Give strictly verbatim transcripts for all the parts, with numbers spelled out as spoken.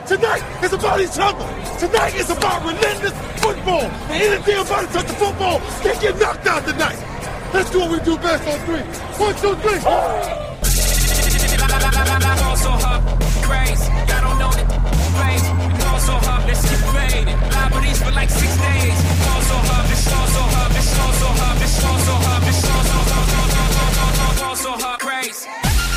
Tonight is about each other. Tonight is about relentless football. And anything about to touch the football, they get knocked out tonight. Let's do what we do best on three. One, two, three. Also hub, crazy. I don't know the crazy. Also hub, let's get faded. Liberties for like six days. Also hub, it's also hub, it's also hub, it's also hub, it's also hub, also hub, crazy.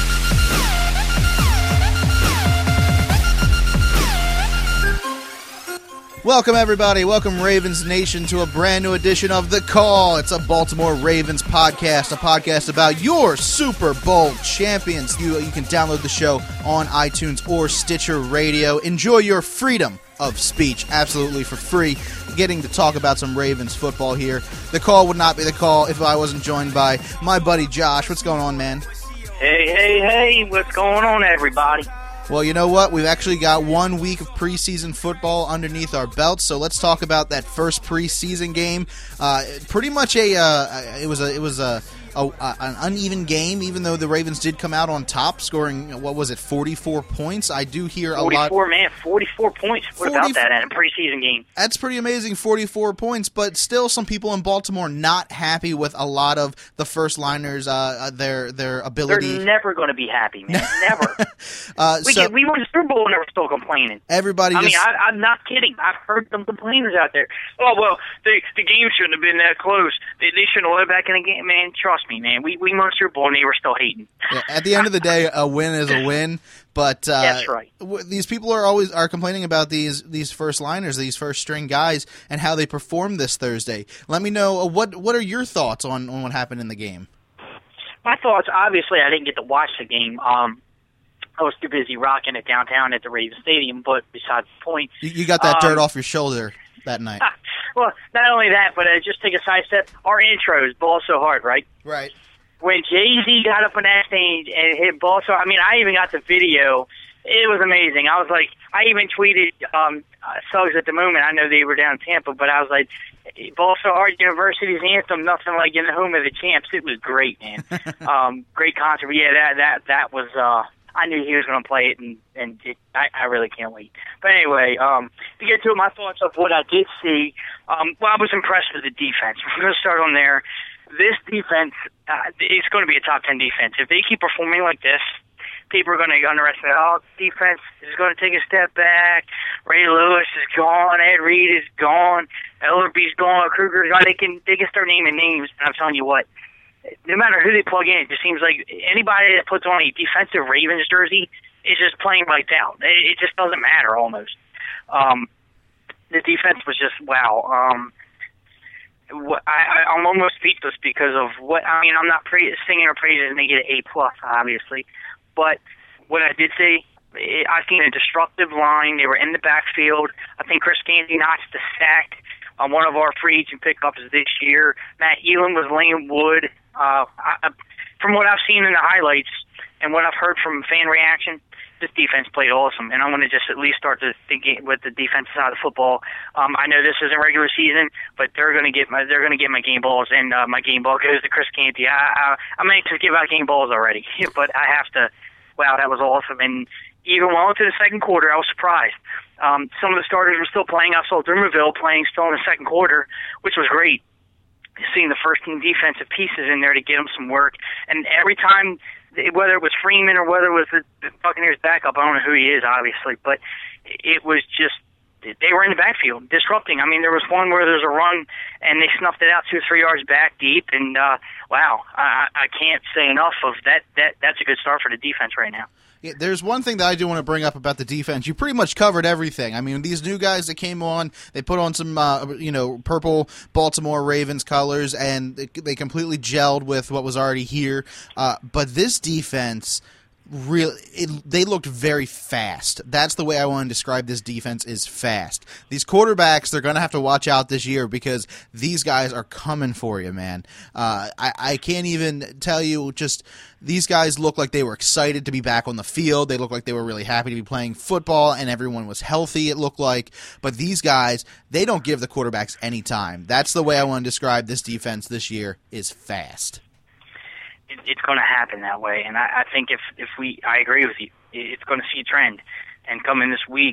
Welcome, everybody. Welcome, Ravens Nation, to a brand new edition of The Call. It's a Baltimore Ravens podcast, a podcast about your Super Bowl champions. You, you can download the show on iTunes or Stitcher Radio. Enjoy your freedom of speech, absolutely for free. Getting to talk about some Ravens football here. The Call would not be The Call if I wasn't joined by my buddy Josh. What's going on, man? Hey, hey, hey. What's going on, everybody? Well, you know what? We've actually got one week of preseason football underneath our belts, so let's talk about that first preseason game. Uh, pretty much a uh, it was a it was a, a an uneven game, even though the Ravens did come out on top, scoring what was it, forty-four points. I do hear a lot. forty-four, man, forty-four points. What forty about that in a preseason game? That's pretty amazing, forty-four points. But still, some people in Baltimore not happy with a lot of the first liners. Uh, their their ability. They're never going to be happy, man. Never. uh, we so, get, we won the Super Bowl and they're still complaining. Everybody. I just, mean, I, I'm not kidding. I've heard some complainers out there. Oh well, the the game shouldn't have been that close. They, they shouldn't have let back in the game, man. Trust me, man. We we won the Super Bowl and they were still hating. Yeah, at the end of the day, a win is a win. But uh, that's right. W- these people are always are complaining about these these first liners, these first string guys, and how they performed this Thursday. Let me know uh, what what are your thoughts on, on what happened in the game. My thoughts, obviously, I didn't get to watch the game. Um, I was too busy rocking it downtown at the Ravens Stadium. But besides the point, you, you got that um, dirt off your shoulder that night. Well, not only that, but uh, just take a side step. Our intros ball so hard, right? Right. When Jay-Z got up on that stage and hit ball so, I mean, I even got the video. It was amazing. I was like, I even tweeted um, uh, Suggs at the moment. I know they were down in Tampa, but I was like, ball so hard, University's anthem, nothing like in the home of the champs. It was great, man. um, great concert. But yeah, that that that was. Uh, I knew he was going to play it, and and it, I, I really can't wait. But anyway, um, to get to my thoughts of what I did see, um, well, I was impressed with the defense. We're going to start on there. This defense, uh, it's going to be a top ten defense. If they keep performing like this, people are going to underestimate, oh, defense is going to take a step back. Ray Lewis is gone. Ed Reed is gone. Ellerby's gone. Kruger's gone. They can, they can start naming names, and I'm telling you what, no matter who they plug in, it just seems like anybody that puts on a defensive Ravens jersey is just playing lights out. It, it just doesn't matter almost. Um, the defense was just, wow. Um, What, I, I'm almost speechless because of what I mean. I'm not pra- singing or praising, and they get an A plus, obviously. But what I did say, I seen a destructive line. They were in the backfield. I think Chris Gandy notched the sack on one of our free agent pickups this year. Matt Elam was laying wood. Uh, I, from what I've seen in the highlights and what I've heard from fan reaction, this defense played awesome, and I'm going to just at least start to think with the defensive side of football. Um, I know this isn't regular season, but they're going to get my they're going to get my game balls, and uh, my game ball goes to Chris Canty. I, I, I'm anxious to give out game balls already, but I have to. Wow, that was awesome, and even well into the second quarter, I was surprised. Um, some of the starters were still playing. I saw Dumerville playing still in the second quarter, which was great. Seeing the first team defensive pieces in there to get them some work, and every time. Whether it was Freeman or whether it was the, the Buccaneers backup, I don't know who he is, obviously, but it was just, they were in the backfield, disrupting. I mean, there was one where there's a run, and they snuffed it out two or three yards back deep, and, uh, wow, I, I can't say enough of that. That That's a good start for the defense right now. Yeah, there's one thing that I do want to bring up about the defense. You pretty much covered everything. I mean, these new guys that came on, they put on some, uh, you know, purple Baltimore Ravens colors, and they completely gelled with what was already here. Uh, but this defense, really, it, they looked very fast. That's the way I want to describe this defense, is fast. These quarterbacks, they're going to have to watch out this year because these guys are coming for you, man. Uh, I, I can't even tell you just – these guys look like they were excited to be back on the field. They looked like they were really happy to be playing football, and everyone was healthy, it looked like. But these guys, they don't give the quarterbacks any time. That's the way I want to describe this defense this year, is fast. It, it's going to happen that way, and I, I think if, if we – I agree with you. It's going to see a trend. And coming this week,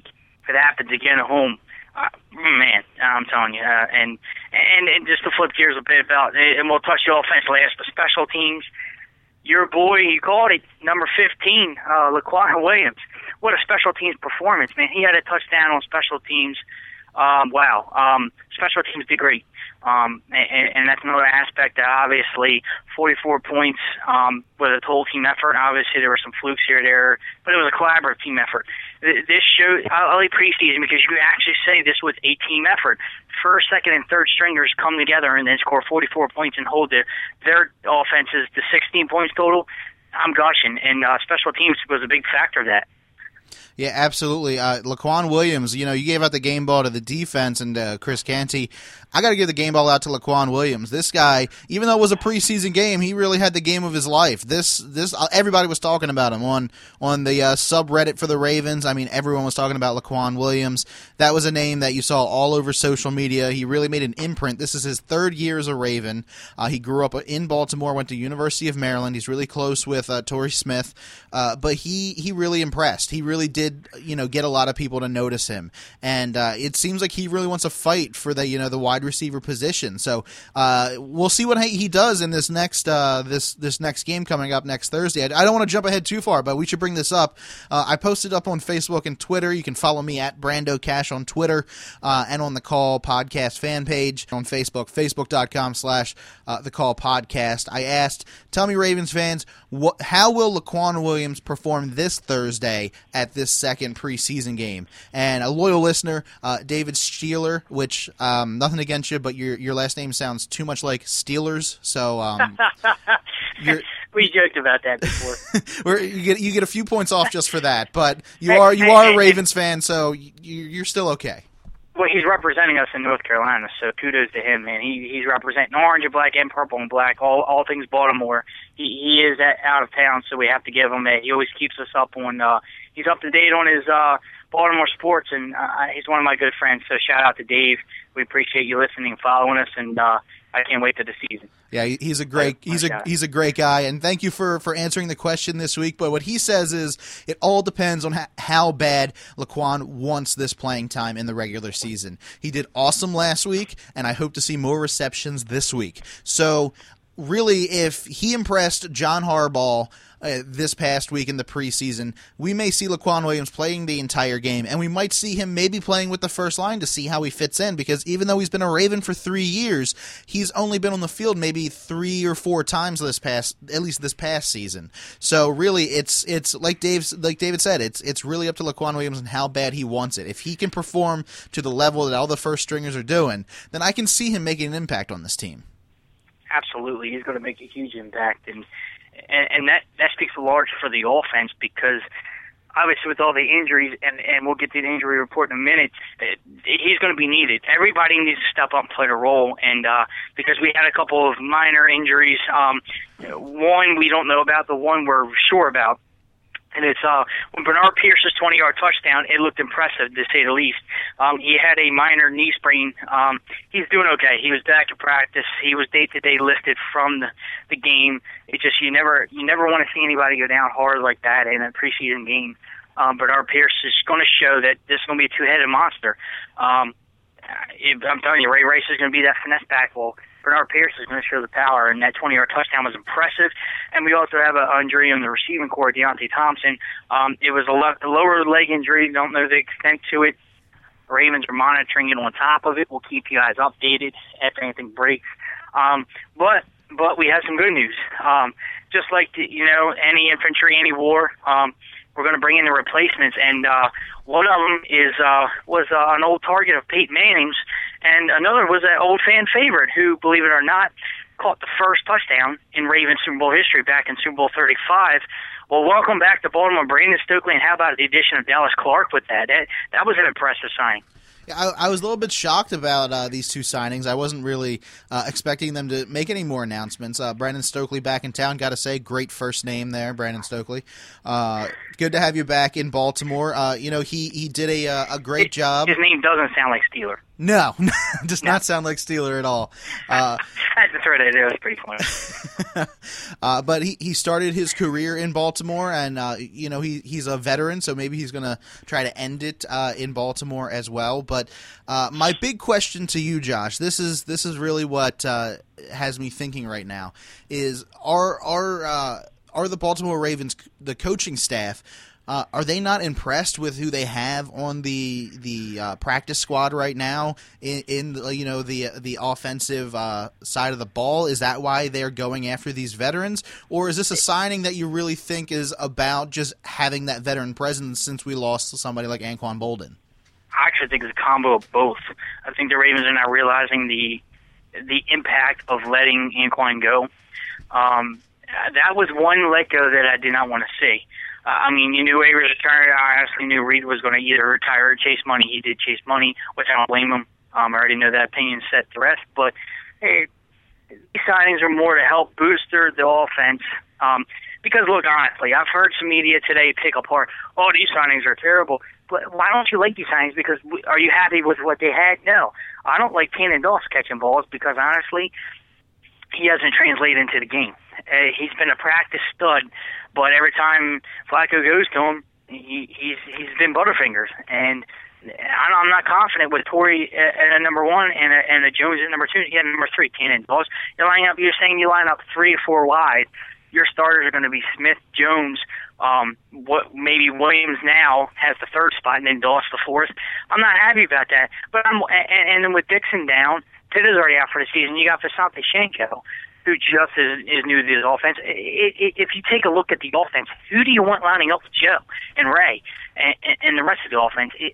if it happens again at home, uh, man, I'm telling you. Uh, and, and and just to flip gears a bit about, and we'll touch the offense last, but special teams. Your boy, you called it, number fifteen, uh, Laquan Williams. What a special teams performance, man. He had a touchdown on special teams. Um, wow. Um, special teams did great. Um, and, and that's another aspect that obviously forty-four points um, was a total team effort. Obviously, there were some flukes here and there, but it was a collaborative team effort. This show, I like preseason because you can actually say this was a team effort. First, second, and third stringers come together and then score forty-four points and hold their, their offenses to sixteen points total. I'm gushing, and uh, special teams was a big factor of that. Yeah, absolutely. Uh, Laquan Williams, you know, you gave out the game ball to the defense and uh, Chris Canty. I got to give the game ball out to Laquan Williams. This guy, even though it was a preseason game, he really had the game of his life. This, this, uh, everybody was talking about him on on the uh, subreddit for the Ravens. I mean, everyone was talking about Laquan Williams. That was a name that you saw all over social media. He really made an imprint. This is his third year as a Raven. Uh, he grew up in Baltimore, went to University of Maryland. He's really close with uh, Torrey Smith, uh, but he he really impressed. He really did, you know, get a lot of people to notice him, and uh, it seems like he really wants to fight for the, you know, the wide receiver position. So uh, we'll see what he does in this next uh, this this next game coming up next Thursday. I, I don't want to jump ahead too far, but we should bring this up. Uh, I posted up on Facebook and Twitter. You can follow me at Brando Cash on Twitter uh, and on the Call Podcast fan page on Facebook, facebook.com slash the Call Podcast. I asked, tell me, Ravens fans, what, how will Laquan Williams perform this Thursday at this second preseason game? And a loyal listener, uh, David Steeler, which um, nothing against you, but your your last name sounds too much like Steelers, so um, we joked about that before. Where you get you get a few points off just for that, but you are you are a Ravens fan, so you, you're still okay. Well, he's representing us in North Carolina, so kudos to him, man. He he's representing orange and black and purple and black, all all things Baltimore. He he is at, out of town, so we have to give him that. He always keeps us up on. Uh, he's up to date on his uh, Baltimore sports, and uh, he's one of my good friends. So shout out to Dave. We appreciate you listening and following us, and uh, I can't wait to the season. Yeah, he's a great he's a he's a great guy, and thank you for, for answering the question this week. But what he says is it all depends on how, how bad Laquan wants this playing time in the regular season. He did awesome last week, and I hope to see more receptions this week. So really, if he impressed John Harbaugh Uh, this past week in the preseason, we may see Laquan Williams playing the entire game, and we might see him maybe playing with the first line to see how he fits in, because even though he's been a Raven for three years, he's only been on the field maybe three or four times this past, at least this past season. So really, it's it's like Dave's like David said, it's it's really up to Laquan Williams and how bad he wants it. If he can perform to the level that all the first stringers are doing, then I can see him making an impact on this team. Absolutely, he's going to make a huge impact, and. And, and that, that speaks large for the offense, because obviously with all the injuries, and, and we'll get to the injury report in a minute, it, he's going to be needed. Everybody needs to step up and play the role, and uh, because we had a couple of minor injuries, um, one we don't know about, the one we're sure about. And it's uh, when Bernard Pierce's twenty-yard touchdown, it looked impressive, to say the least. Um, he had a minor knee sprain. Um, he's doing okay. He was back to practice. He was day-to-day listed from the, the game. It just you never you never want to see anybody go down hard like that in a preseason game. Um, Bernard Pierce is going to show that this is going to be a two-headed monster. Um, I'm telling you, Ray Rice is going to be that finesse back. Well, Bernard Pierce is going to show the power, and that twenty-yard touchdown was impressive. And we also have an injury on the receiving core, Deontay Thompson. Um, it was a, le- a lower leg injury. Don't know the extent to it. The Ravens are monitoring it on top of it. We'll keep you guys updated if anything breaks. Um, but but we have some good news. Um, just like, the, you know, any infantry, any war, um, we're going to bring in the replacements, and uh, one of them is uh, was uh, an old target of Peyton Manning's, and another was an old fan favorite who, believe it or not, caught the first touchdown in Ravens Super Bowl history back in Super Bowl thirty-five. Well, welcome back to Baltimore, Brandon Stokely, and how about the addition of Dallas Clark with that? That, that was an impressive signing. I, I was a little bit shocked about uh, these two signings. I wasn't really uh, expecting them to make any more announcements. Uh, Brandon Stokely back in town. Got to say, great first name there, Brandon Stokely. Uh, good to have you back in Baltimore. Uh, you know, he, he did a a great it, job. His name doesn't sound like Steeler. No, does not sound like Steeler at all. Uh, I had to throw that in. It was pretty funny. uh, but he, he started his career in Baltimore, and uh, you know he he's a veteran, so maybe he's going to try to end it uh, in Baltimore as well. But uh, my big question to you, Josh, this is this is really what uh, has me thinking right now: is are are uh, are the Baltimore Ravens, the coaching staff, Uh, are they not impressed with who they have on the the uh, practice squad right now in, in the, you know the the offensive uh, side of the ball? Is that why they're going after these veterans, or is this a signing that you really think is about just having that veteran presence since we lost somebody like Anquan Boldin? I actually think it's a combo of both. I think the Ravens are now realizing the the impact of letting Anquan go. Um, that was one let go that I did not want to see. I mean, you knew Avery was retired. I honestly knew Reed was going to either retire or chase money. He did chase money, which I don't blame him. Um, I already know that opinion set the rest. But, hey, these signings are more to help booster the offense. Um, because, look, honestly, I've heard some media today pick apart, oh, these signings are terrible. But why don't you like these signings? Because we, are you happy with what they had? No. I don't like Tannon Doss catching balls because, honestly, he hasn't translated into the game. Uh, he's been a practice stud, but every time Flacco goes to him, he, he's he's been Butterfingers. And I'm not confident with Torrey at, at a number one and a, and a Jones at number two. Yeah, number three, Tannon Doss. You're lining up. You're saying you line up three or four wide. Your starters are going to be Smith, Jones. Um, what maybe Williams now has the third spot, and then Doss the fourth. I'm not happy about that. But I'm and, and then with Dixon down, Pitt is already out for the season. You got Vasante Shenko, who just is, is new to this offense. It, it, if you take a look at the offense, who do you want lining up with Joe and Ray and, and, and the rest of the offense? It,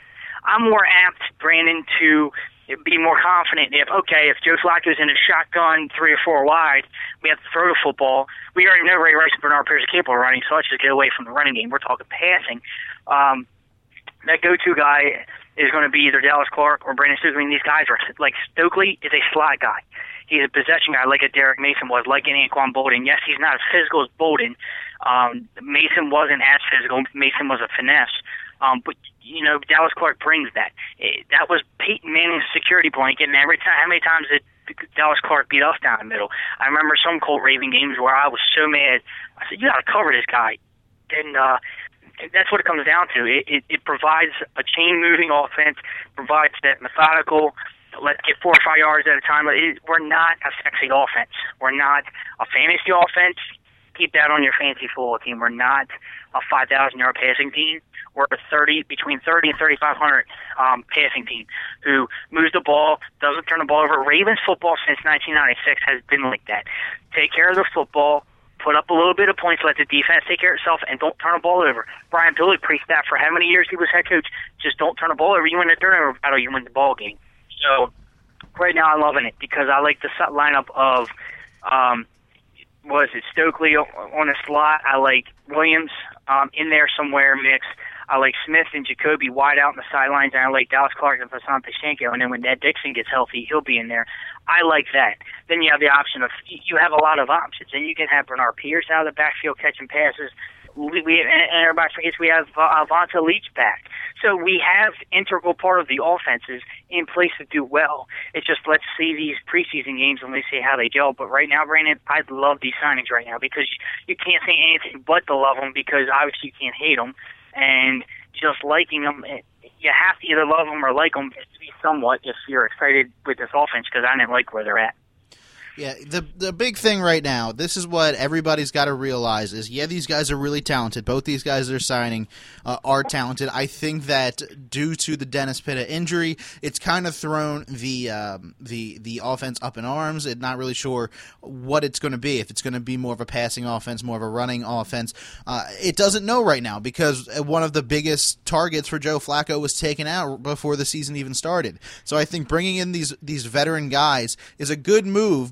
I'm more apt, Brandon, to be more confident if, okay, if Joe Flacco's in a shotgun three or four wide, we have to throw the football. We already know Ray Rice and Bernard Pierce are capable of running, so let's just get away from the running game. We're talking passing. Um, that go-to guy is going to be either Dallas Clark or Brandon Stokely. I mean, these guys are like Stokely is a slot guy. He's a possession guy like a Derek Mason was, like an Anquan Boldin. Yes, he's not as physical as Boldin. Um, Mason wasn't as physical. Mason was a finesse. Um, but, you know, Dallas Clark brings that. It, that was Peyton Manning's security blanket, and every time, how many times did Dallas Clark beat us down the middle? I remember some Colt Raven games where I was so mad. I said, you got to cover this guy. And uh, that's what it comes down to. It, it, it provides a chain-moving offense, provides that methodical, let's get four or five yards at a time. It, we're not a sexy offense. We're not a fantasy offense. Keep that on your fantasy football team. We're not a five thousand yard passing team. We're a thirty between thirty and thirty-five hundred um, passing team who moves the ball, doesn't turn the ball over. Ravens football since nineteen ninety-six has been like that. Take care of the football, put up a little bit of points, let the defense take care of itself, and don't turn the ball over. Brian Billick preached that for how many years he was head coach. Just don't turn the ball over. You win the turnover battle, you win the ball game. So right now I'm loving it because I like the lineup of um, was it Stokely on the slot. I like Williams um, in there somewhere mixed. I like Smith and Jacoby wide out on the sidelines, and I like Dallas Clark and Vasante Shenko. And then when Ned Dixon gets healthy, he'll be in there. I like that. Then you have the option of you have a lot of options. And you can have Bernard Pierce out of the backfield catching passes. We, we and everybody forgets we have uh, Vonta Leach back. So we have integral part of the offenses in place to do well. It's just let's see these preseason games and let's see how they gel. But right now, Brandon, I love these signings right now because you can't say anything but to love them because obviously you can't hate them. And just liking them, you have to either love them or like them somewhat if you're excited with this offense because I didn't like where they're at. Yeah, the the big thing right now, this is what everybody's got to realize is, yeah, these guys are really talented. Both these guys they're signing uh, are talented. I think that due to the Dennis Pitta injury, it's kind of thrown the um, the the offense up in arms. It's not really sure what it's going to be, if it's going to be more of a passing offense, more of a running offense. Uh, it doesn't know right now because one of the biggest targets for Joe Flacco was taken out before the season even started. So I think bringing in these, these veteran guys is a good move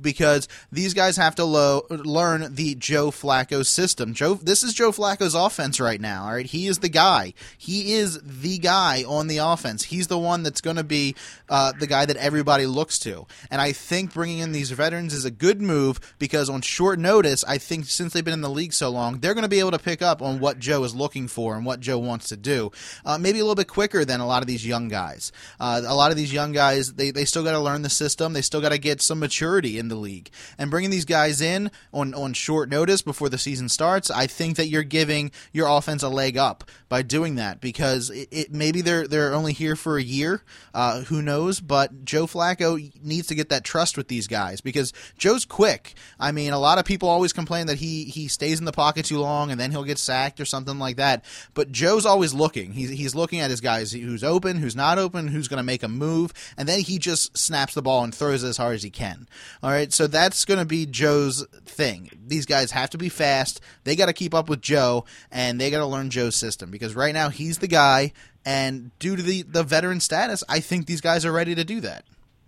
because these guys have to lo- learn the Joe Flacco system. Joe, this is Joe Flacco's offense right now. All right, he is the guy. He is the guy on the offense. He's the one that's going to be uh, the guy that everybody looks to. And I think bringing in these veterans is a good move because on short notice, I think since they've been in the league so long, they're going to be able to pick up on what Joe is looking for and what Joe wants to do. Uh, maybe a little bit quicker than a lot of these young guys. Uh, a lot of these young guys, they, they still got to learn the system. They still got to get some maturity in the league. And bringing these guys in on, on short notice before the season starts, I think that you're giving your offense a leg up by doing that because it, it maybe they're they're only here for a year. Uh, who knows? But Joe Flacco needs to get that trust with these guys because Joe's quick. I mean, a lot of people always complain that he, he stays in the pocket too long and then he'll get sacked or something like that. But Joe's always looking. He's, he's looking at his guys, who's open, who's not open, who's going to make a move, and then he just snaps the ball and throws it as hard as he can. All right, so that's going to be Joe's thing. These guys have to be fast. They got to keep up with Joe, and they got to learn Joe's system because right now he's the guy, and due to the, the veteran status, I think these guys are ready to do that.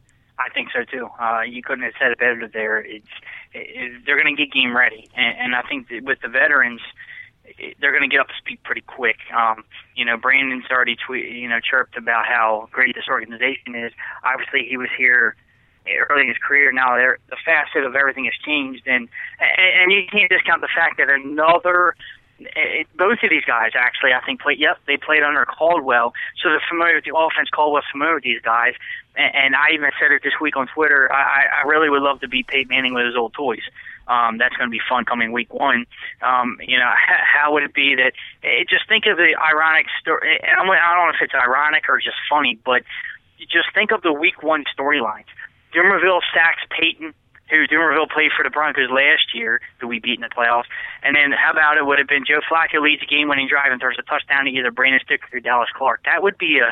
I think so too. Uh, you couldn't have said it better there. It's it, they're going to get game ready, and, and I think that with the veterans, it, they're going to get up to speed pretty quick. Um, you know, Brandon's already tweet, you know, chirped about how great this organization is. Obviously, he was here early in his career. Now, the facet of everything has changed, and and you can't discount the fact that another. It, both of these guys actually, I think, played. Yep, they played under Caldwell, so they're familiar with the offense. Caldwell's familiar with these guys, and, and I even said it this week on Twitter. I, I really would love to beat Peyton Manning with his old toys. Um, that's going to be fun coming week one. Um, you know, how would it be that? It, just think of the ironic story. I don't know if it's ironic or just funny, but just think of the week one storylines. Dumerville sacks Peyton, who Dumerville played for the Broncos last year, who we beat in the playoffs. And then how about it would have been Joe Flacco leads a game-winning drive and throws a touchdown to either Brandon Sticker or Dallas Clark. That would be a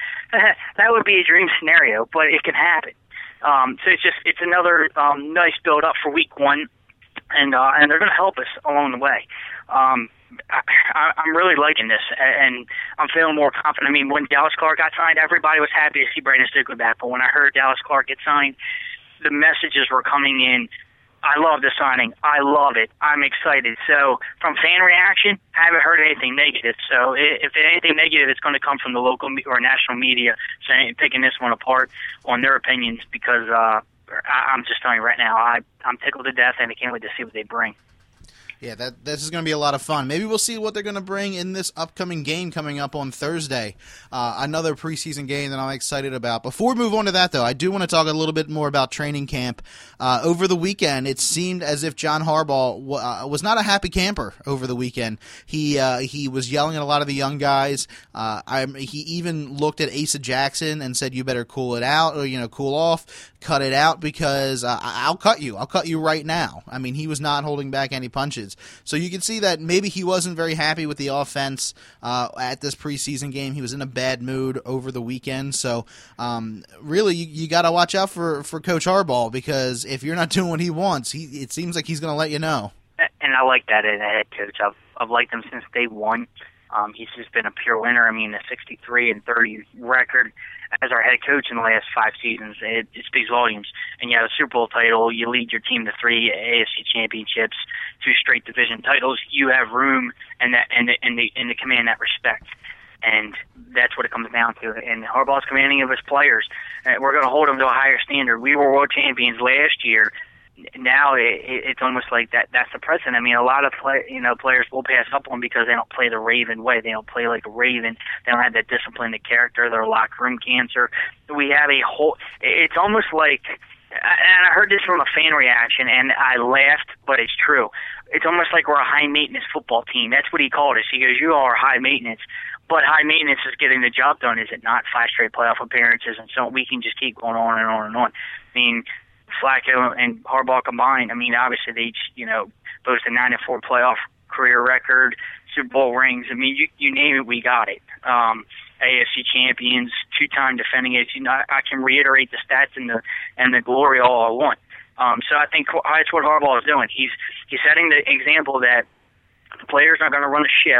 that would be a dream scenario, but it can happen. Um, so it's just it's another um, nice build-up for week one, and uh, and they're going to help us along the way. Um, I, I'm really liking this, and I'm feeling more confident. I mean, when Dallas Clark got signed, everybody was happy to see Brandon Sticker back, but when I heard Dallas Clark get signed, the messages were coming in. I love the signing. I love it. I'm excited. So from fan reaction, I haven't heard anything negative. So if anything negative, it's going to come from the local or national media saying, picking this one apart on their opinions because uh, I'm just telling you right now, I, I'm tickled to death, and I can't wait to see what they bring. Yeah, that this is going to be a lot of fun. Maybe we'll see what they're going to bring in this upcoming game coming up on Thursday. Uh, another preseason game that I'm excited about. Before we move on to that, though, I do want to talk a little bit more about training camp. Uh, over the weekend, it seemed as if John Harbaugh w- uh, was not a happy camper over the weekend. He uh, he was yelling at a lot of the young guys. Uh, I, he even looked at Asa Jackson and said, "You better cool it out, or you know, cool off, cut it out, because uh, I'll cut you. I'll cut you right now." I mean, he was not holding back any punches. So you can see that maybe he wasn't very happy with the offense uh, at this preseason game. He was in a bad mood over the weekend. So um, really, you, you got to watch out for, for Coach Harbaugh, because if you're not doing what he wants, he it seems like he's going to let you know. And I like that in a head coach. I've, I've liked him since day one. Um, he's just been a pure winner. I mean, a sixty-three and thirty record as our head coach in the last five seasons, it, it speaks volumes. And you have a Super Bowl title, you lead your team to three A F C championships, two straight division titles. You have room and that and the and the and the command that respect. And that's what it comes down to. And Harbaugh's commanding of his players. Uh, we're going to hold them to a higher standard. We were world champions last year. Now it, it's almost like that. That's the precedent. I mean, a lot of play, you know players will pass up on because they don't play the Raven way. They don't play like a Raven. They don't have that discipline, the character. They're locker room cancer. We have a whole. It's almost like, and I heard this from a fan reaction, and I laughed, but it's true. It's almost like we're a high maintenance football team. That's what he called us. He goes, "You all are high maintenance." But high maintenance is getting the job done, is it not? Five straight playoff appearances, and so we can just keep going on and on and on. I mean, Flacco and Harbaugh combined, I mean, obviously they each, you know, boast a nine and four playoff career record, Super Bowl rings. I mean, you you name it, we got it. Um, A F C champions, two-time defending A F C. You know, I, I can reiterate the stats and the and the glory all I want. Um, so I think that's what Harbaugh is doing. He's he's setting the example that the players are going to run the ship.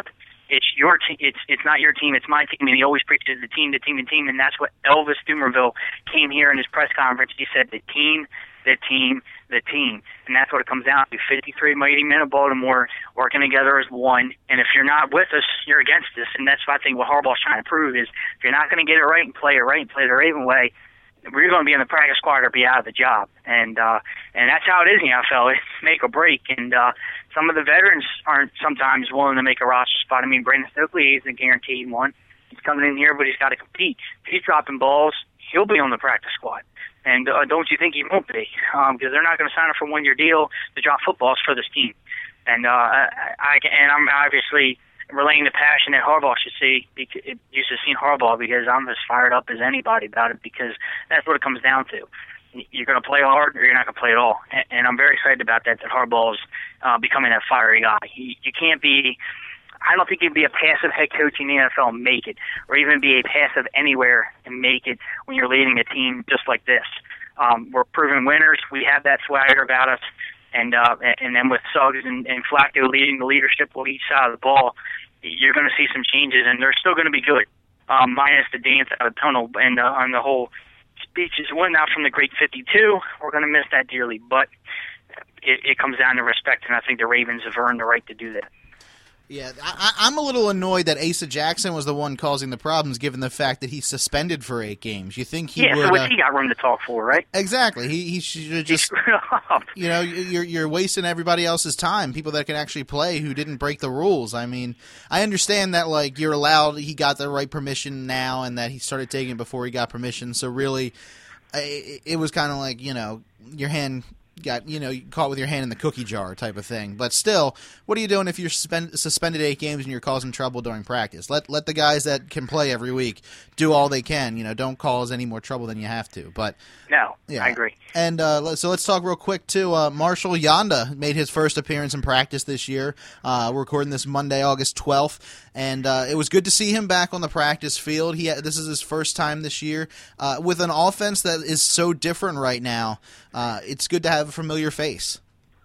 It's your te- it's it's not your team, it's my team, and he always preaches the team, the team, the team, and that's what Elvis Dumervil came here in his press conference. He said the team, the team, the team, and that's what it comes down to. fifty-three mighty men of Baltimore working together as one, and if you're not with us, you're against us, and that's what I think what Harbaugh's trying to prove is if you're not going to get it right and play it right and play the Raven way, we're going to be in the practice squad or be out of the job, and uh, and that's how it is in the N F L. It's make or break, and uh, some of the veterans aren't sometimes willing to make a roster spot. I mean, Brandon Stokely isn't guaranteed one. He's coming in here, but he's got to compete. If he's dropping balls, he'll be on the practice squad. And uh, don't you think he won't be? Because um, they're not going to sign him for a one-year deal to drop footballs for this team. And uh, I, I and I'm obviously relaying the passion that Harbaugh should see. Because, you should have seen Harbaugh because I'm as fired up as anybody about it because that's what it comes down to. You're going to play hard or you're not going to play at all. And, and I'm very excited about that, that Harbaugh's uh, becoming that fiery guy. He, you can't be – I don't think you can be a passive head coach in the N F L and make it, or even be a passive anywhere and make it when you're leading a team just like this. Um, we're proven winners. We have that swagger about us. And uh, and then with Suggs and, and Flacco leading the leadership on each side of the ball, you're going to see some changes, and they're still going to be good, um, minus the dance out of the tunnel and uh, on the whole speeches whatnot from the Great fifty-two. We're going to miss that dearly, but it, it comes down to respect, and I think the Ravens have earned the right to do that. Yeah, I, I'm a little annoyed that Asa Jackson was the one causing the problems, given the fact that he's suspended for eight games. You think he yeah, would? Yeah, so what's uh, he got room to talk for, right? Exactly. He he should just. You know, you're you're wasting everybody else's time. People that can actually play who didn't break the rules. I mean, I understand that like you're allowed. He got the right permission now, and that he started taking it before he got permission. So really, it, it was kind of like you know your hand. Got you know caught with your hand in the cookie jar type of thing, but still, what are you doing if you're suspend, suspended eight games and you're causing trouble during practice? Let let the guys that can play every week do all they can. You know, don't cause any more trouble than you have to. But no, yeah, I agree. And uh, so let's talk real quick too. Uh, Marshall Yanda made his first appearance in practice this year. Uh, we're recording this Monday, August twelfth, and uh, it was good to see him back on the practice field. He had, this is his first time this year uh, with an offense that is so different right now. Uh, it's good to have a familiar face.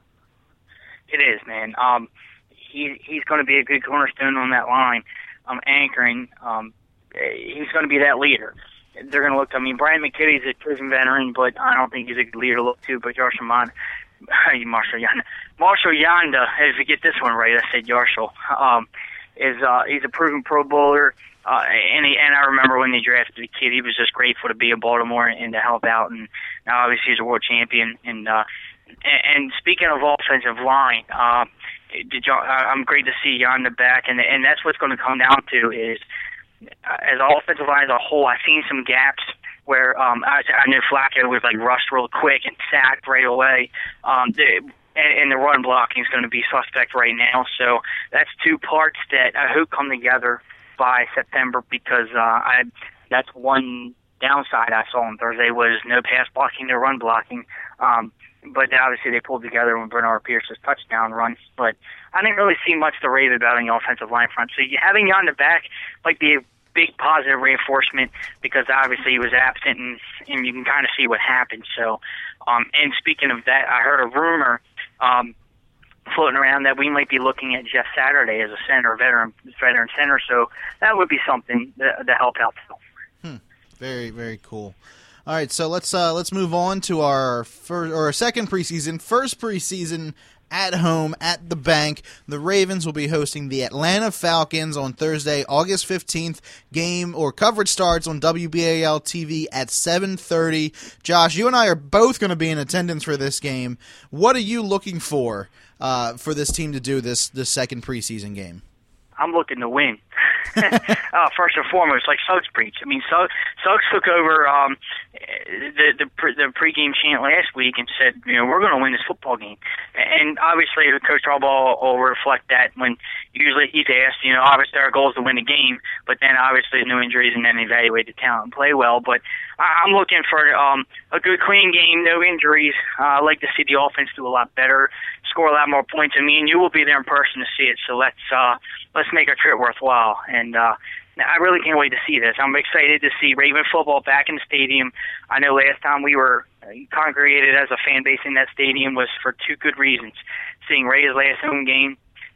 It is, man. Um, he he's going to be a good cornerstone on that line, um, anchoring. Um, he's going to be that leader. They're going to look. I mean, Brian McKitty's a proven veteran, but I don't think he's a good leader to look to. But Yarshall Mon, Marshall Yanda, Marshall Yanda. If you get this one right, I said Yarshall. Um, is uh, he's a proven Pro Bowler. Uh, and he, and I remember when they drafted the kid, he was just grateful to be in Baltimore and to help out. And now obviously he's a world champion. And uh, and speaking of offensive line, uh, did y'all, I'm great to see Yanda back. And and that's what's going to come down to is uh, as offensive line as a whole, I've seen some gaps where um, I, I knew Flacco was like rushed real quick and sacked right away. Um, the, and, and the run blocking is going to be suspect right now. So that's two parts that I hope come together by September, because uh, I that's one downside I saw on Thursday was no pass blocking, no run blocking. Um, but obviously they pulled together when Bernard Pierce's touchdown run. But I didn't really see much to rave about on the offensive line front. So having Yanda back might be a big positive reinforcement, because obviously he was absent, and, and you can kind of see what happened. So, um, and speaking of that, I heard a rumor um, floating around that we might be looking at Jeff Saturday as a center, veteran veteran center. So that would be something to, to help out. Hmm. Very, very cool. All right, so let's uh, let's move on to our first or our second preseason. First preseason at home at the Bank. The Ravens will be hosting the Atlanta Falcons on Thursday, August fifteenth. Game or coverage starts on W B A L T V at seven thirty. Josh, you and I are both going to be in attendance for this game. What are you looking for uh, for this team to do this this second preseason game? I'm looking to win. uh, first and foremost, like Suggs preached. I mean, Suggs, Suggs took over um, the the, pre, the pregame chant last week and said, you know, we're going to win this football game. And obviously, Coach Harbaugh will reflect that when usually he's asked, you know, obviously our goal is to win the game, but then obviously no injuries and then evaluate the talent and play well. But I, I'm looking for um, a good, clean game, no injuries. Uh, I'd like to see the offense do a lot better, score a lot more points. I mean, you will be there in person to see it, so let's uh, let's make our trip worthwhile. And uh, I really can't wait to see this. I'm excited to see Raven football back in the stadium. I know last time we were congregated as a fan base in that stadium was for two good reasons. Seeing Ray's last home game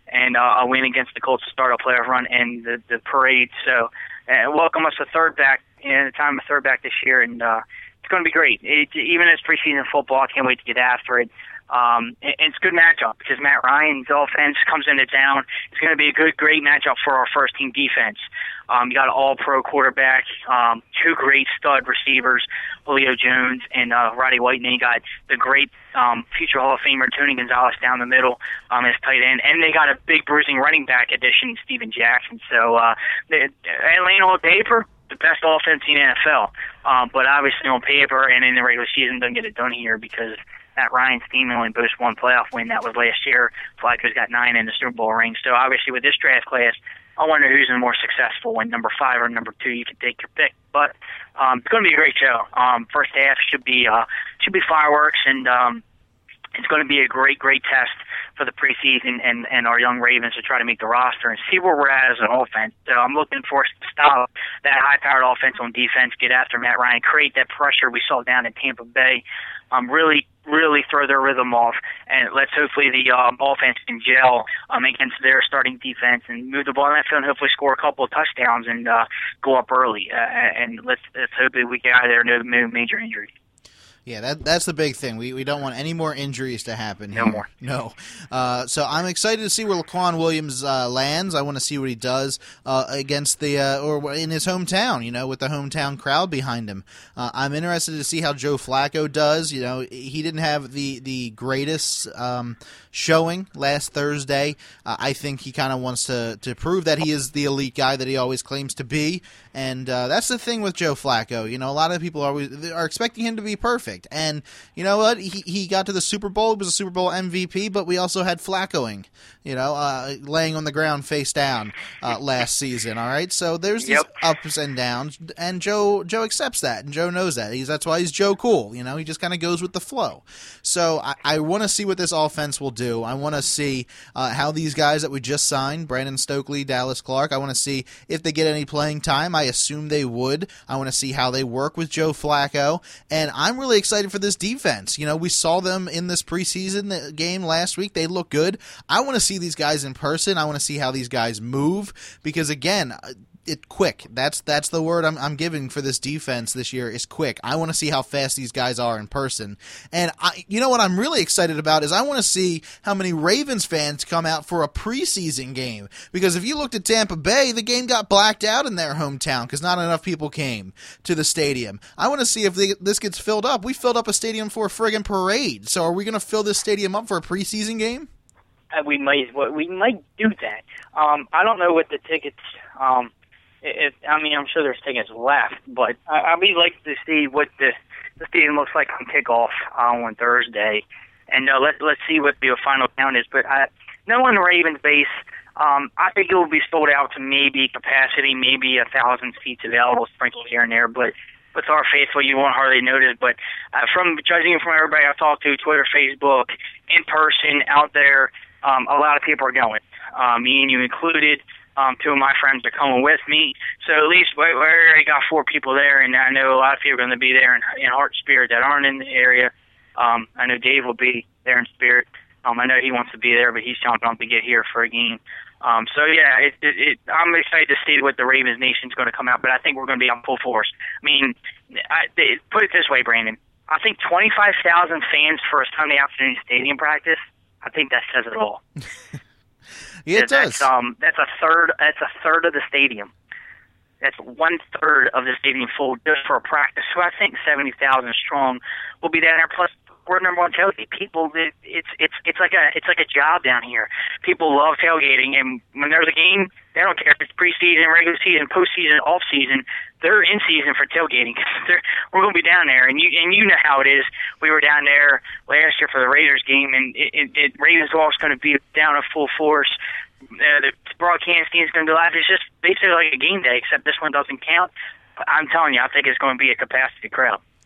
and uh, a win against the Colts to start a playoff run and the, the parade. So uh, welcome us a third back, you know, the time of third back this year, and uh, it's going to be great. It, even as preseason football, I can't wait to get after it. Um, and it's a good matchup because Matt Ryan's offense comes into town. It's going to be a good, great matchup for our first team defense. Um, you got an all-pro quarterback, um, two great stud receivers, Julio Jones and uh, Roddy White, and then you got the great um, future Hall of Famer Tony Gonzalez down the middle um, as tight end, and they got a big bruising running back addition, Steven Jackson. So uh, the, Atlanta on paper, the best offense in the N F L, um, but obviously on paper and in the regular season doesn't get it done here because Matt Ryan's team only boasts one playoff win. That was last year. Flacco's got nine in the Super Bowl ring. So obviously with this draft class, I wonder who's the more successful one, number five or number two. You can take your pick, but um, it's going to be a great show. Um, first half should be uh, should be fireworks, and um, it's going to be a great, great test for the preseason and, and our young Ravens to try to make the roster and see where we're at as an offense. So I'm looking for us to stop that high-powered offense on defense, get after Matt Ryan, create that pressure we saw down in Tampa Bay, um, really, really throw their rhythm off, and let's hopefully the um, offense can gel um, against their starting defense and move the ball in that field and hopefully score a couple of touchdowns and uh, go up early. Uh, and let's, let's hope that we get out of there no, no major injuries. Yeah, that that's the big thing. We we don't want any more injuries to happen here. No more. No. Uh, so I'm excited to see where Laquan Williams uh, lands. I want to see what he does uh, against the uh, or in his hometown. You know, with the hometown crowd behind him. Uh, I'm interested to see how Joe Flacco does. You know, he didn't have the the greatest um, showing last Thursday. Uh, I think he kind of wants to to prove that he is the elite guy that he always claims to be. And uh, that's the thing with Joe Flacco. You know, a lot of people are always are expecting him to be perfect. And you know what? He he got to the Super Bowl. He was a Super Bowl M V P, but we also had Flaccoing, you know, uh, laying on the ground face down uh, last season. All right, so there's these yep. ups and downs, and Joe Joe accepts that, and Joe knows that. He's that's why he's Joe Cool. You know, he just kind of goes with the flow. So I, I want to see what this offense will do. I want to see uh, how these guys that we just signed, Brandon Stokely, Dallas Clark. I want to see if they get any playing time. I assume they would. I want to see how they work with Joe Flacco, and I'm really excited for this defense. You know, we saw them in this preseason game last week. They look good. I want to see these guys in person. I want to see how these guys move because, again, it quick. That's that's the word I'm, I'm giving for this defense this year is quick. I want to see how fast these guys are in person. And I, you know what I'm really excited about is I want to see how many Ravens fans come out for a preseason game. Because if you looked at Tampa Bay, the game got blacked out in their hometown because not enough people came to the stadium. I want to see if they, this gets filled up. We filled up a stadium for a friggin' parade. So are we going to fill this stadium up for a preseason game? Uh, we might we might do that. Um, I don't know what the tickets. Um, If, I mean, I'm sure there's tickets left, but I, I'd be like to see what the, the stadium looks like on kickoff uh, on Thursday, and uh, let let's see what the final count is. But I, knowing the Ravens base, um, I think it will be sold out to maybe capacity, maybe a thousand seats available, sprinkled here and there. But with our faithful, you won't hardly notice. But uh, from judging from everybody I've talked to, Twitter, Facebook, in person, out there, um, a lot of people are going, uh, me and you included. Um, two of my friends are coming with me, so at least we, we already got four people there, and I know a lot of people are going to be there in, in heart and spirit that aren't in the area. Um, I know Dave will be there in spirit. Um, I know he wants to be there, but he's jumping up to get here for a game. Um, so, yeah, it, it, it, I'm excited to see what the Ravens Nation's going to come out, but I think we're going to be on full force. I mean, I, they, put it this way, Brandon. I think twenty-five thousand fans for a Sunday afternoon stadium practice, I think that says it all. Yeah, it that's, does. Um, that's a third. That's a third of the stadium. That's one third of the stadium full just for a practice. So I think seventy thousand strong will be down there. Plus, we're number one tailgate. People, it, it's it's it's like a it's like a job down here. People love tailgating, and when there's a game, they don't care if it's preseason, regular season, postseason, off season. They're in season for tailgating. They're, we're going to be down there, and you and you know how it is. We were down there last year for the Raiders game, and it, it, it Ravens Walk's going to be down at full force. Uh, the broadcasting is going to be live. It's just basically like a game day, except this one doesn't count. I'm telling you, I think it's going to be a capacity crowd.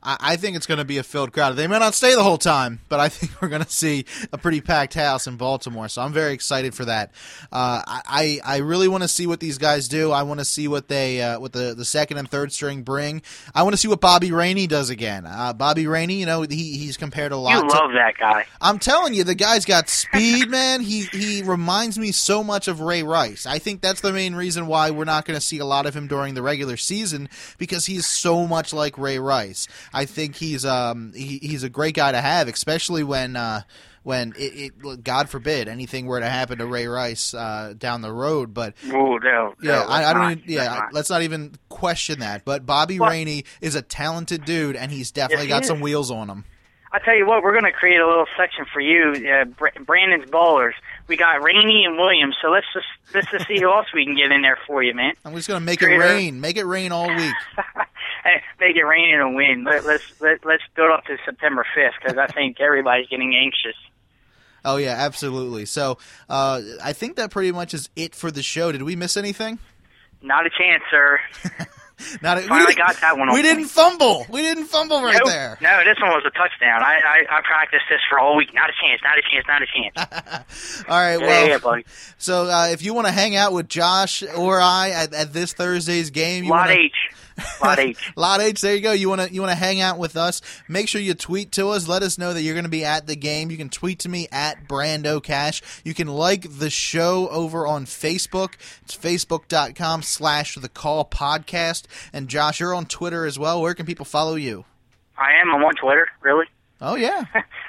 I, I think it's going to be a filled crowd. They may not stay the whole time, but I think we're going to see a pretty packed house in Baltimore. So I'm very excited for that. Uh, I I really want to see what these guys do. I want to see what they uh, what the, the second and third string bring. I want to see what Bobby Rainey does again. Uh, Bobby Rainey, you know, he he's compared a lot. You to, love that guy. I'm telling you, the guy's got speed, man. He he reminds me so much of Ray Rice. I think that's the main reason why we're not going to see a lot of him during the regular season, because he's so much like Ray Rice. I think he's um he, he's a great guy to have, especially when uh, when it, it God forbid anything were to happen to Ray Rice uh, down the road. But oh no, yeah, no, I, I don't not, even, yeah, not. let's not even question that. But Bobby Well, Rainey is a talented dude, and he's definitely Yes, he got is. some wheels on him. I'll tell you what, we're going to create a little section for you, uh, Br- Brandon's Ballers. We got Rainey and Williams, so let's just let's just see who else we can get in there for you, man. I'm just gonna make it Create a- rain, make it rain all week. Hey, make it rain and a win. Let, let's let, let's build up to September fifth, because I think everybody's getting anxious. Oh yeah, absolutely. So uh, I think that pretty much is it for the show. Did we miss anything? Not a chance, sir. Not a, Finally we didn't- got that one on We didn't fumble. We didn't fumble right no, there. no, this one was a touchdown. I, I I practiced this for a whole week. Not a chance. Not a chance. Not a chance. All right. Yeah, Well, yeah, buddy. so uh, if you want to hang out with Josh or I at, at this Thursday's game, you Lot wanna, H. Lot H. Lot H, there you go. You want to you want to hang out with us? Make sure you tweet to us. Let us know that you're going to be at the game. You can tweet to me at Brando Cash. You can like the show over on Facebook. It's facebook.com slash the call podcast. And Josh, you're on Twitter as well. Where can people follow you? I am. I'm on Twitter. Really? Oh yeah.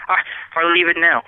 Or leave it now.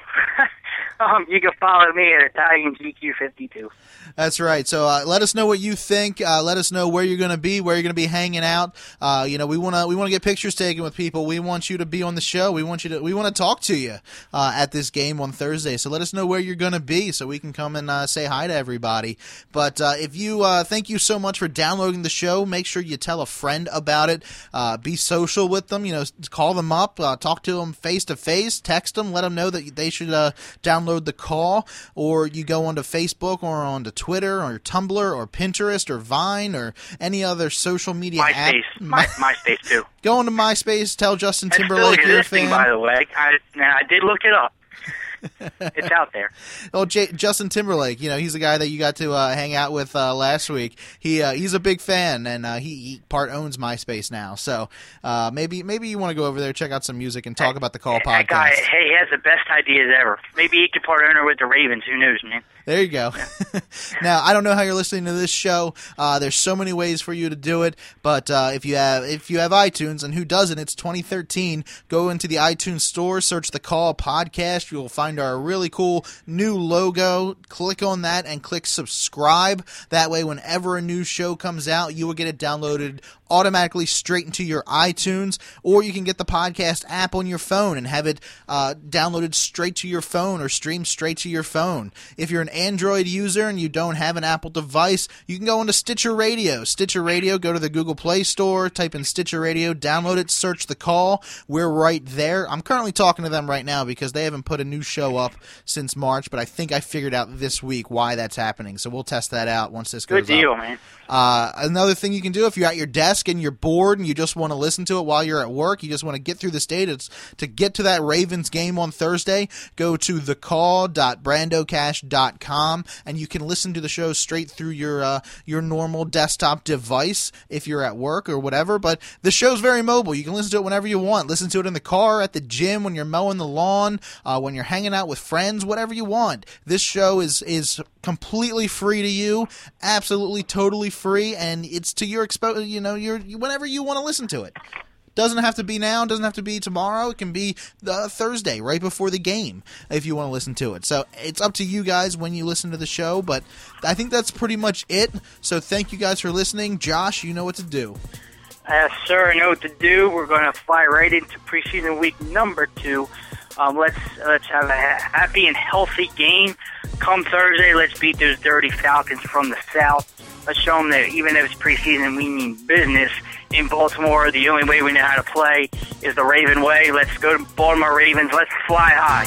um, you can follow me at Italian G Q fifty-two. That's right. So uh, let us know what you think. Uh, let us know where you're going to be, where you're going to be hanging out. Uh, you know, we want to we want to get pictures taken with people. We want you to be on the show. We want you to we want to talk to you uh, at this game on Thursday. So let us know where you're going to be, so we can come and uh, say hi to everybody. But uh, if you uh, thank you so much for downloading the show. Make sure you tell a friend about it. Uh, be social with them. You know, call them up, uh, talk to them face to face, text them, let them know that they should uh, download the call. Or you go onto Facebook or onto Twitter or Tumblr or Pinterest or Vine or any other social media app. MySpace. My, MySpace, too. Go onto MySpace, tell Justin That's still Timberlake you're a existing, fan. by the way. I, now, I did look it up. It's out there. Oh, J- Justin Timberlake, you know, he's the guy that you got to uh, hang out with uh, last week. He uh, he's a big fan, and uh, he, he part owns MySpace now. So uh, maybe maybe you want to go over there, check out some music, and talk about the Call That podcast. guy, hey, he has the best ideas ever. Maybe he could part owner with the Ravens. Who knows, man? There you go. Now, I don't know how you're listening to this show. Uh, there's so many ways for you to do it, but uh, if you have if you have iTunes, and who doesn't? It's twenty thirteen. Go into the iTunes store, search the Call podcast. You'll find our really cool new logo. Click on that and click subscribe. That way, whenever a new show comes out, you will get it downloaded automatically straight into your iTunes, or you can get the podcast app on your phone and have it uh, downloaded straight to your phone or streamed straight to your phone. If you're an Android user and you don't have an Apple device, you can go into Stitcher Radio. Stitcher Radio, go to the Google Play Store, type in Stitcher Radio, download it, search the call. We're right there. I'm currently talking to them right now because they haven't put a new show up since March, but I think I figured out this week why that's happening, so we'll test that out once this goes Good deal, up. man. Uh, another thing you can do if you're at your desk and you're bored and you just want to listen to it while you're at work, you just want to get through this day to, to get to that Ravens game on Thursday, go to the call dot brando cash dot com and you can listen to the show straight through your uh, your normal desktop device if you're at work or whatever. But the show's very mobile. You can listen to it whenever you want. Listen to it in the car, at the gym, when you're mowing the lawn, uh, when you're hanging out with friends, whatever you want. This show is is completely free to you, absolutely totally free, and it's to your expo- you know, your whenever you want to listen to it. Doesn't have to be now, doesn't have to be tomorrow. It can be uh, Thursday, right before the game, if you want to listen to it. So it's up to you guys when you listen to the show, but I think that's pretty much it. So thank you guys for listening. Josh, you know what to do. Yes, sir, I know what to do. We're going to fly right into preseason week number two. Um, let's let's have a ha- happy and healthy game. Come Thursday, let's beat those dirty Falcons from the South. Let's show them that even though it's preseason, we mean business. In Baltimore, the only way we know how to play is the Raven way. Let's go to Baltimore Ravens. Let's fly high.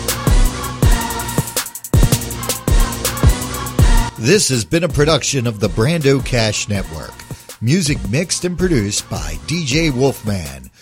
This has been a production of the Brando Cash Network. Music mixed and produced by D J Wolfman.